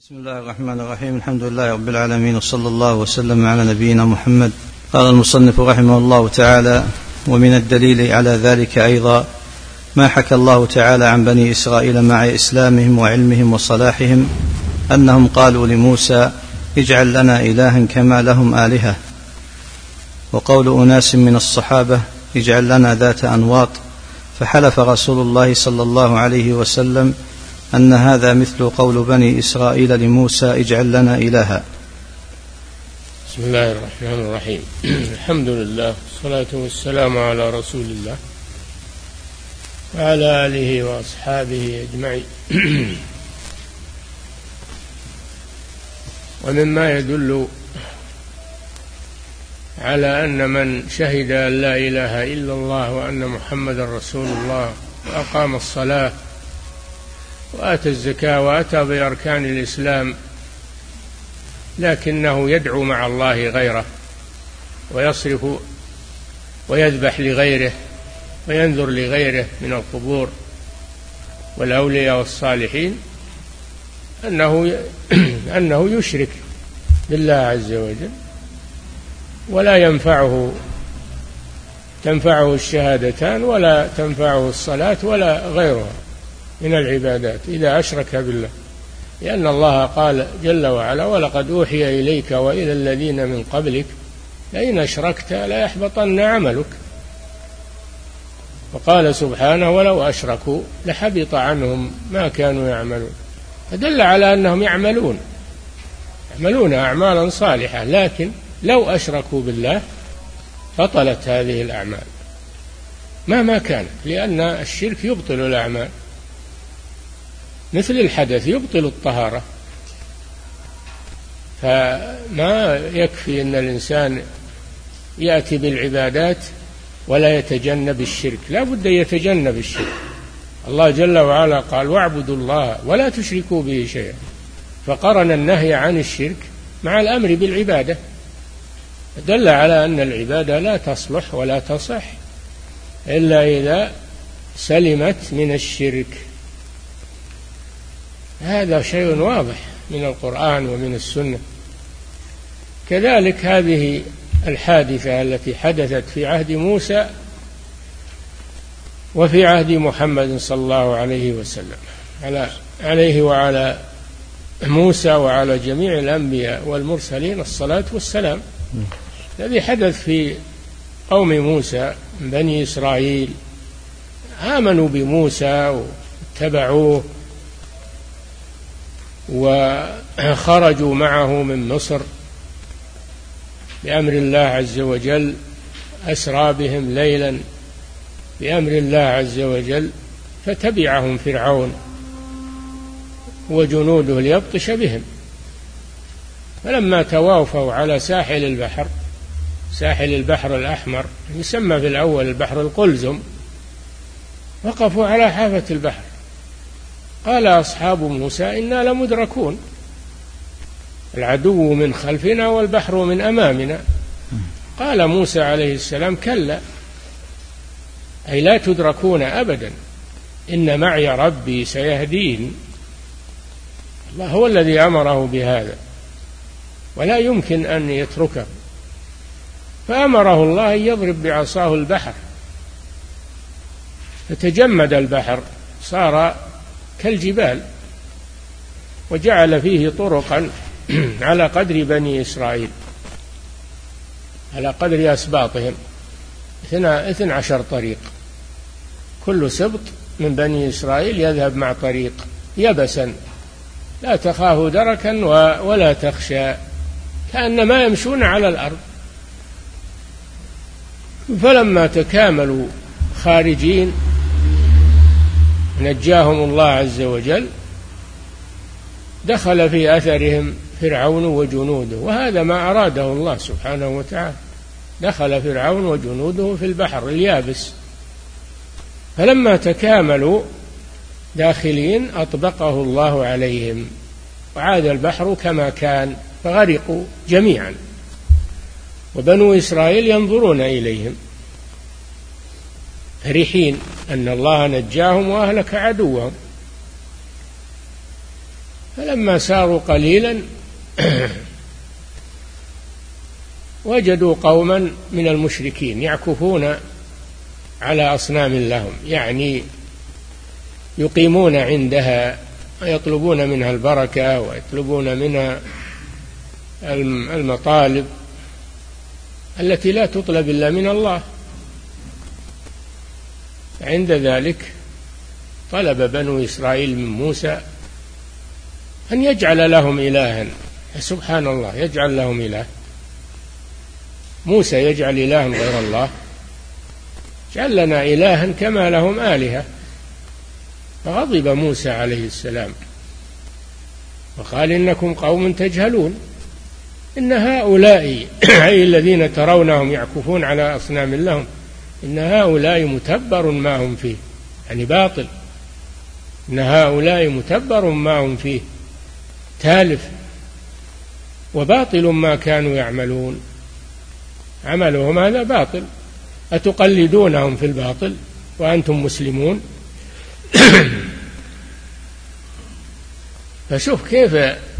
بسم الله الرحمن الرحيم. الحمد لله رب العالمين، وصلى الله وسلم على نبينا محمد. قال المصنف رحمه الله تعالى: ومن الدليل على ذلك أيضا ما حكى الله تعالى عن بني إسرائيل مع إسلامهم وعلمهم وصلاحهم أنهم قالوا لموسى: اجعل لنا إلها كما لهم آلهة. وقول أناس من الصحابة: اجعل لنا ذات أنواط، فحلف رسول الله صلى الله عليه وسلم أن هذا مثل قول بني إسرائيل لموسى: اجعل لنا إلها. بسم الله الرحمن الرحيم. الحمد لله والصلاة والسلام على رسول الله وعلى آله وأصحابه أجمعين. ومما يدل على أن من شهد أن لا إله إلا الله وأن محمدا رسول الله وأقام الصلاة وآتى الزكاة وأتى بأركان الإسلام لكنه يدعو مع الله غيره ويصرف ويذبح لغيره وينذر لغيره من القبور والأولياء والصالحين، أنه يشرك بالله عز وجل، ولا تنفعه الشهادتان ولا تنفعه الصلاة ولا غيرها من العبادات إذا أشرك بالله، لأن الله قال جل وعلا: ولقد أوحي إليك وإلى الذين من قبلك لئن أشركت ليحبطن عملك. وقال سبحانه: ولو أشركوا لحبط عنهم ما كانوا يعملون. فدل على أنهم يعملون أعمالا صالحة، لكن لو أشركوا بالله بطلت هذه الأعمال مهما كانت، لأن الشرك يبطل الأعمال مثل الحدث يبطل الطهارة. فما يكفي أن الإنسان يأتي بالعبادات ولا يتجنب الشرك، لا بد يتجنب الشرك. الله جل وعلا قال: واعبدوا الله ولا تشركوا به شيئا، فقرن النهي عن الشرك مع الأمر بالعبادة، دل على أن العبادة لا تصلح ولا تصح إلا إذا سلمت من الشرك. هذا شيء واضح من القرآن ومن السنة. كذلك هذه الحادثة التي حدثت في عهد موسى وفي عهد محمد صلى الله عليه وسلم، عليه وعلى موسى وعلى جميع الأنبياء والمرسلين الصلاة والسلام. الذي حدث في قوم موسى بني إسرائيل آمنوا بموسى واتبعوه وخرجوا معه من مصر بأمر الله عز وجل، أسرى بهم ليلا بأمر الله عز وجل، فتبعهم فرعون وجنوده ليبطش بهم. فلما توافوا على ساحل البحر الأحمر، يسمى في الأول البحر القلزم، وقفوا على حافة البحر. قال أصحاب موسى: إنا لمدركون، العدو من خلفنا والبحر من أمامنا. قال موسى عليه السلام: كلا، أي لا تدركون أبدا، إن معي ربي سيهدين. الله هو الذي أمره بهذا ولا يمكن أن يتركه. فأمره الله أن يضرب بعصاه البحر، فتجمد البحر، صار كالجبال، وجعل فيه طرقا على قدر بني إسرائيل، على قدر أسباطهم، 12 طريق، كل سبط من بني إسرائيل يذهب مع طريق يبسا لا تخاف دركا ولا تخشى، كأنما يمشون على الأرض. فلما تكاملوا خارجين نجاهم الله عز وجل، دخل في أثرهم فرعون وجنوده، وهذا ما أراده الله سبحانه وتعالى. دخل فرعون وجنوده في البحر اليابس، فلما تكاملوا داخلين أطبقه الله عليهم، وعاد البحر كما كان، فغرقوا جميعا، وبنو إسرائيل ينظرون إليهم فرحين أن الله نجاهم وأهلك عدوهم. فلما ساروا قليلا وجدوا قوما من المشركين يعكفون على أصنام لهم، يعني يقيمون عندها ويطلبون منها البركة ويطلبون منها المطالب التي لا تطلب إلا من الله. عند ذلك طلب بنو إسرائيل من موسى أن يجعل لهم إلها. سبحان الله، يجعل لهم إله؟ موسى يجعل إلها غير الله؟ جعل لنا إلها كما لهم آلهة. فغضب موسى عليه السلام وقال إنكم قوم تجهلون، إن هؤلاء أي الذين ترونهم يعكفون على أصنام لهم إن هؤلاء متبر ما هم فيه، يعني باطل، إن هؤلاء متبر ما هم فيه تالف وباطل ما كانوا يعملون، عملهم هذا باطل، أتقلدونهم في الباطل وأنتم مسلمون؟ فشوف كيف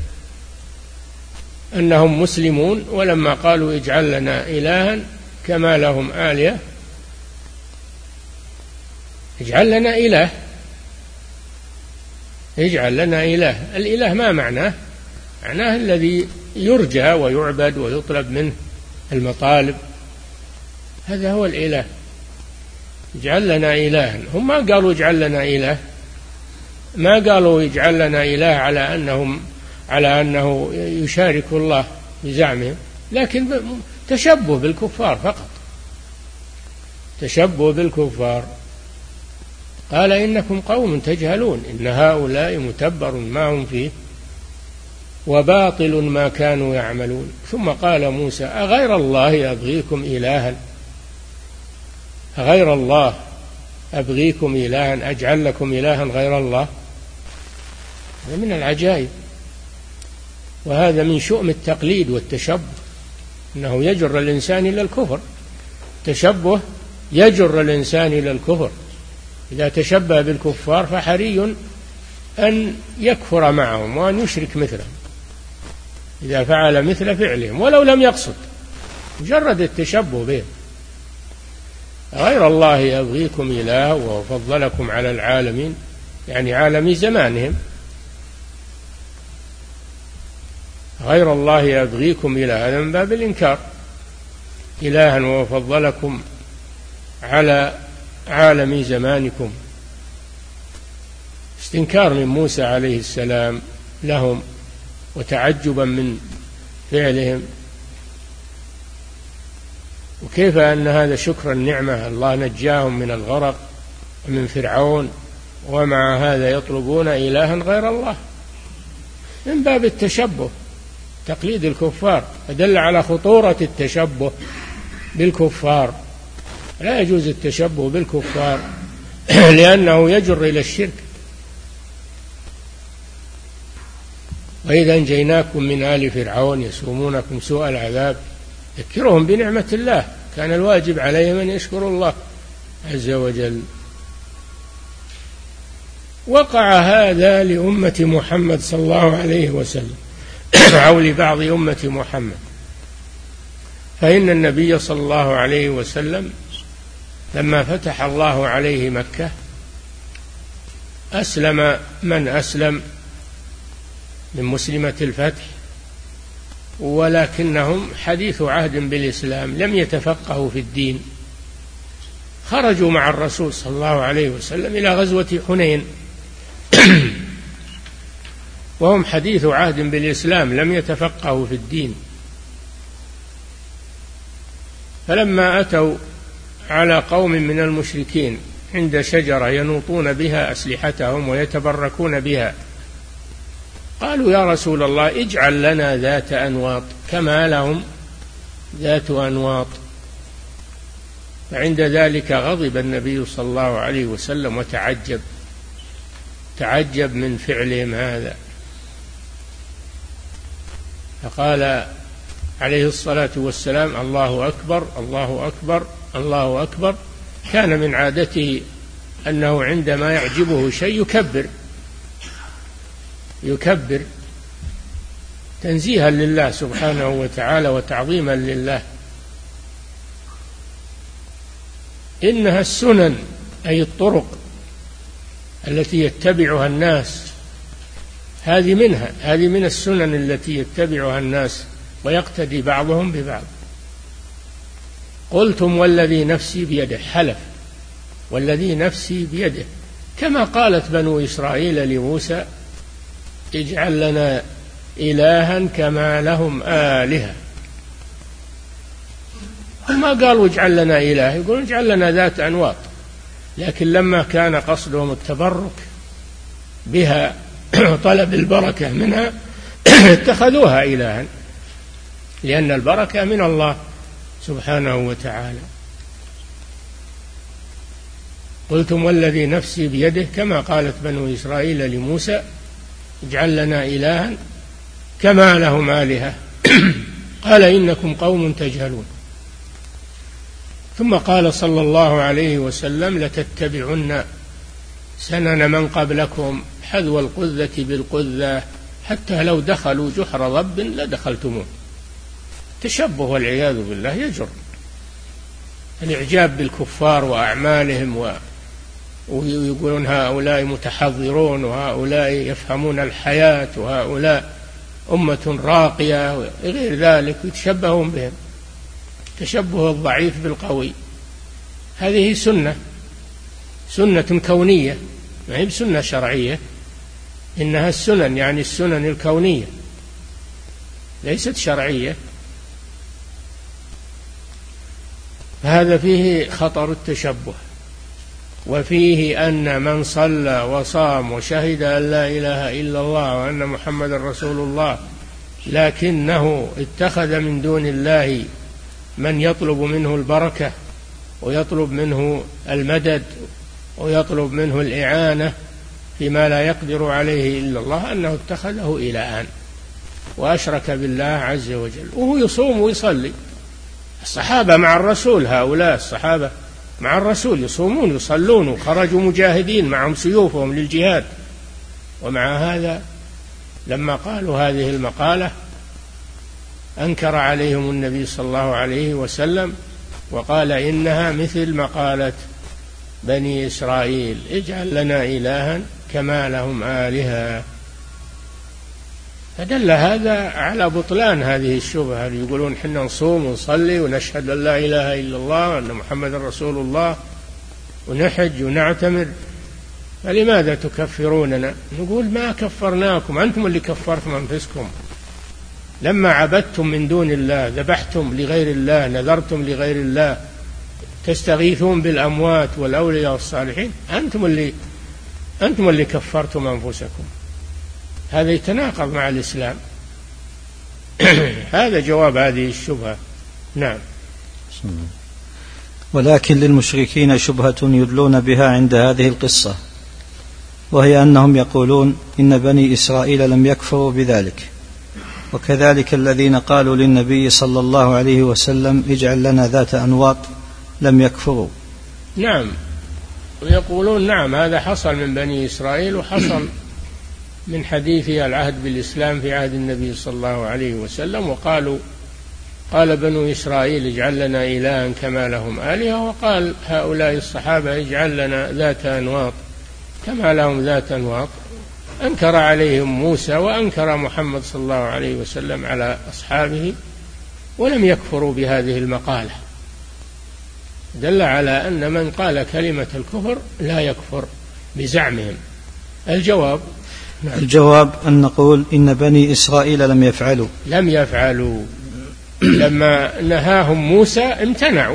أنهم مسلمون، ولما قالوا اجعل لنا إلها كما لهم آلهة، اجعل لنا إله، اجعل لنا إله. الإله ما معناه؟ معناه الذي يرجى ويعبد ويطلب منه المطالب، هذا هو الإله. اجعل لنا إلها. هم ما قالوا اجعل لنا إله، ما قالوا اجعل لنا إله على أنه يشارك الله بزعمهم، لكن تشبه بالكفار فقط، تشبه بالكفار. قال إنكم قوم تجهلون، إن هؤلاء متبر ما هم فيه وباطل ما كانوا يعملون. ثم قال موسى أغير الله أبغيكم إلها، أغير الله أبغيكم إلها، أجعل لكم إلها غير الله؟ هذا من العجائب، وهذا من شؤم التقليد والتشبه، أنه يجر الإنسان إلى الكفر. التشبه يجر الإنسان إلى الكفر، إذا تشبه بالكفار فحري أن يكفر معهم وأن يشرك مثلهم إذا فعل مثل فعلهم ولو لم يقصد، مجرد التشبه بهم. غير الله أبغيكم إله وفضلكم على العالمين، يعني عالم زمانهم. غير الله أبغيكم إله، هذا من باب الإنكار، إلها وفضلكم على عالم زمانكم، استنكار من موسى عليه السلام لهم وتعجبا من فعلهم. وكيف أن هذا شكر النعمة، الله نجاهم من الغرق ومن فرعون، ومع هذا يطلبون إلها غير الله، من باب التشبه، تقليد الكفار. فدل على خطورة التشبه بالكفار، لا يجوز التشبه بالكفار لأنه يجر إلى الشرك. وإذا أنجيناكم من آل فرعون يسومونكم سوء العذاب، ذكرهم بنعمة الله، كان الواجب عليهم أن يشكروا الله عز وجل. وقع هذا لأمة محمد صلى الله عليه وسلم أو لبعض أمة محمد، فإن النبي صلى الله عليه وسلم لما فتح الله عليه مكة أسلم من أسلم من مسلمة الفتح، ولكنهم حديث عهد بالإسلام، لم يتفقهوا في الدين. خرجوا مع الرسول صلى الله عليه وسلم إلى غزوة حنين وهم حديث عهد بالإسلام، لم يتفقهوا في الدين. فلما أتوا على قوم من المشركين عند شجرة ينوطون بها أسلحتهم ويتبركون بها، قالوا يا رسول الله اجعل لنا ذات أنواط كما لهم ذات أنواط. فعند ذلك غضب النبي صلى الله عليه وسلم تعجب من فعلهم هذا، فقال عليه الصلاة والسلام الله أكبر الله أكبر الله أكبر. كان من عادته أنه عندما يعجبه شيء يكبر، يكبر تنزيها لله سبحانه وتعالى وتعظيما لله. إنها السنن أي الطرق التي يتبعها الناس، هذه من السنن التي يتبعها الناس ويقتدي بعضهم ببعض. قلتم والذي نفسي بيده، حلف والذي نفسي بيده، كما قالت بنو إسرائيل لموسى اجعل لنا إلها كما لهم آلهة. هم ما قالوا اجعل لنا إله، يقولون اجعل لنا ذات أنواط، لكن لما كان قصدهم التبرك بها طلب البركة منها اتخذوها إلها، لأن البركة من الله سبحانه وتعالى. قلتم والذي نفسي بيده كما قالت بنو إسرائيل لموسى اجعل لنا إلها كما لهم آلهة قال إنكم قوم تجهلون. ثم قال صلى الله عليه وسلم لتتبعن سنن من قبلكم حذو القذة بالقذة حتى لو دخلوا جحر ضب لدخلتموه. تشبه والعياذ بالله يجر الإعجاب بالكفار وأعمالهم ويقولون هؤلاء متحضرون وهؤلاء يفهمون الحياة وهؤلاء أمة راقية وغير ذلك، يتشبهون بهم تشبه الضعيف بالقوي. هذه سنة كونية، ما هي بسنة شرعية، إنها السنن يعني السنن الكونية ليست شرعية. هذا فيه خطر التشبه، وفيه أن من صلى وصام وشهد أن لا إله إلا الله وأن محمد رسول الله لكنه اتخذ من دون الله من يطلب منه البركة ويطلب منه المدد ويطلب منه الإعانة فيما لا يقدر عليه إلا الله، أنه اتخذه إلها وأشرك بالله عز وجل. وهو يصوم ويصلي، الصحابة مع الرسول، هؤلاء الصحابة مع الرسول يصومون يصلون وخرجوا مجاهدين معهم سيوفهم للجهاد، ومع هذا لما قالوا هذه المقالة أنكر عليهم النبي صلى الله عليه وسلم وقال إنها مثل مقالة بني إسرائيل اجعل لنا إلها كما لهم آلهة. فدل هذا على بطلان هذه الشبهة، يقولون حنا نصوم ونصلي ونشهد أن لا إله إلا الله وأن محمد رسول الله ونحج ونعتمر، فلماذا تكفروننا؟ نقول ما كفرناكم، أنتم اللي كفرتم أنفسكم لما عبدتم من دون الله، ذبحتم لغير الله، نذرتم لغير الله، تستغيثون بالأموات والأولياء والصالحين، أنتم اللي كفرتم أنفسكم. هذا يتناقض مع الإسلام. هذا جواب هذه الشبهة. نعم. ولكن للمشركين شبهة يدلون بها عند هذه القصة، وهي أنهم يقولون إن بني إسرائيل لم يكفروا بذلك، وكذلك الذين قالوا للنبي صلى الله عليه وسلم اجعل لنا ذات أنواط لم يكفروا. نعم، ويقولون نعم هذا حصل من بني إسرائيل، وحصل من حديث العهد بالإسلام في عهد النبي صلى الله عليه وسلم. وقالوا قال بنو إسرائيل اجعل لنا إلها كما لهم آلهة، وقال هؤلاء الصحابة اجعل لنا ذات أنواط كما لهم ذات أنواط. أنكر عليهم موسى وأنكر محمد صلى الله عليه وسلم على أصحابه، ولم يكفروا بهذه المقالة. دل على أن من قال كلمة الكفر لا يكفر بزعمهم. الجواب نعم. الجواب أن نقول إن بني إسرائيل لم يفعلوا لما نهاهم موسى امتنعوا،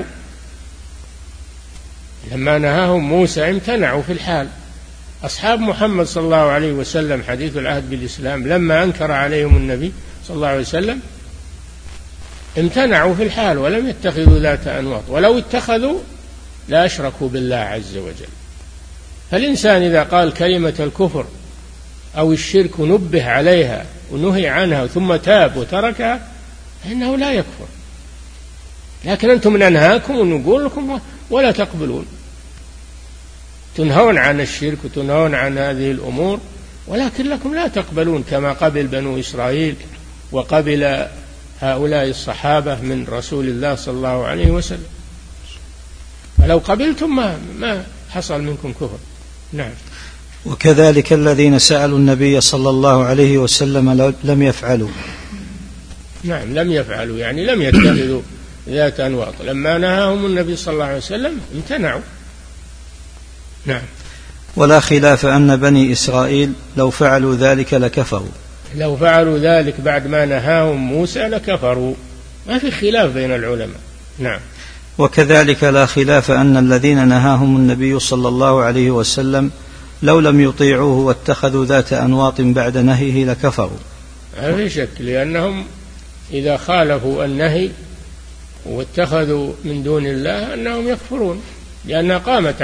في الحال. أصحاب محمد صلى الله عليه وسلم حديث العهد بالإسلام لما أنكر عليهم النبي صلى الله عليه وسلم امتنعوا في الحال ولم يتخذوا ذات أنواط، ولو اتخذوا لا أشركوا بالله عز وجل. فالإنسان إذا قال كلمة الكفر أو الشرك ونبه عليها ونهي عنها ثم تاب وتركها فإنه لا يكفر. لكن أنتم ننهاكم ونقول لكم ولا تقبلون، تنهون عن الشرك وتنهون عن هذه الأمور ولكن لكم لا تقبلون كما قبل بنو إسرائيل وقبل هؤلاء الصحابة من رسول الله صلى الله عليه وسلم. فلو قبلتم ما حصل منكم كفر. نعم. وكذلك الذين سألوا النبي صلى الله عليه وسلم لم يفعلوا. نعم، لم يفعلوا يعني لم يتخذوا ذات أنواط، لما نهاهم النبي صلى الله عليه وسلم امتنعوا. نعم. ولا خلاف أن بني إسرائيل لو فعلوا ذلك لكفروا. لو فعلوا ذلك بعد ما نهاهم موسى لكفروا، ما في خلاف بين العلماء. نعم. وكذلك لا خلاف أن الذين نهاهم النبي صلى الله عليه وسلم لو لم يطيعوه واتخذوا ذات أنواط بعد نهيه لكفروا. ما في شك، لأنهم إذا خالفوا النهي واتخذوا من دون الله أنهم يكفرون، لأن قامت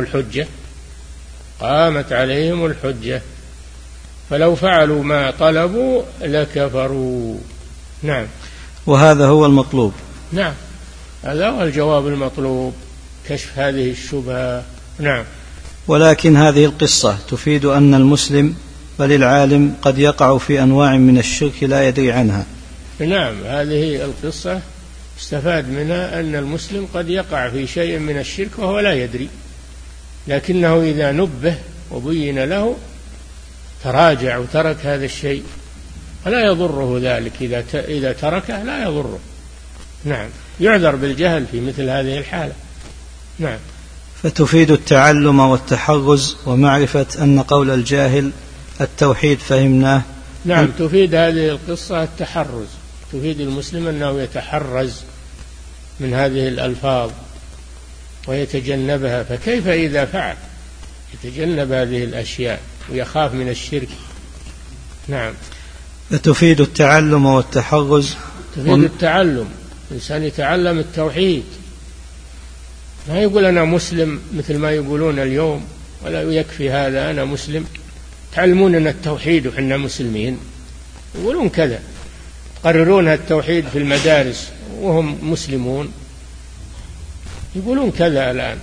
عليهم الحجة، فلو فعلوا ما طلبوا لكفروا. نعم. وهذا هو المطلوب. نعم، هذا هو الجواب المطلوب، كشف هذه الشبهة. نعم. ولكن هذه القصة تفيد أن المسلم بل العالم قد يقع في أنواع من الشرك لا يدري عنها. نعم، هذه القصة استفاد منها أن المسلم قد يقع في شيء من الشرك وهو لا يدري، لكنه إذا نبه وبين له تراجع وترك هذا الشيء، فلا يضره ذلك. إذا تركه لا يضره. نعم، يعذر بالجهل في مثل هذه الحالة. نعم. فتفيد التعلم والتحرز ومعرفة أن قول الجاهل التوحيد فهمناه. نعم، تفيد هذه القصة التحرز، تفيد المسلم أنه يتحرز من هذه الألفاظ ويتجنبها، فكيف إذا فعل يتجنب هذه الأشياء ويخاف من الشرك. نعم. فتفيد التعلم والتحرز. تفيد التعلم، الإنسان يتعلم التوحيد، ما يقول أنا مسلم مثل ما يقولون اليوم، ولا يكفي هذا أنا مسلم. تعلموننا التوحيد وحنا مسلمين، يقولون كذا، يقررون التوحيد في المدارس وهم مسلمون، يقولون كذا الآن.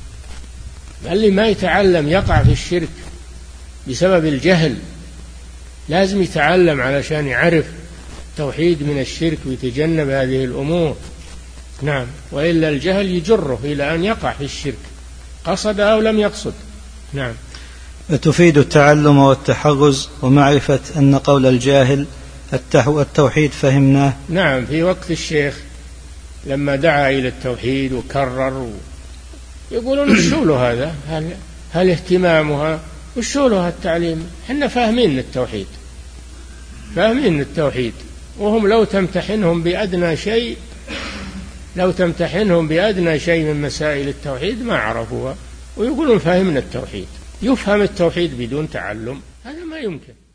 اللي ما يتعلم يقع في الشرك بسبب الجهل، لازم يتعلم علشان يعرف التوحيد من الشرك ويتجنب هذه الأمور. نعم، وإلا الجهل يجره إلى أن يقع في الشرك قصد أو لم يقصد. نعم. فتفيد التعلم والتحرز ومعرفة أن قول الجاهل التوحيد فهمناه. نعم، في وقت الشيخ لما دعا إلى التوحيد وكرر يقولون وشو له هذا، هل اهتمامها وشو له التعليم، حنا فاهمين التوحيد، وهم لو تمتحنهم بأدنى شيء من مسائل التوحيد ما عرفوها، ويقولون فهمنا التوحيد. يفهم التوحيد بدون تعلم، هذا ما يمكن.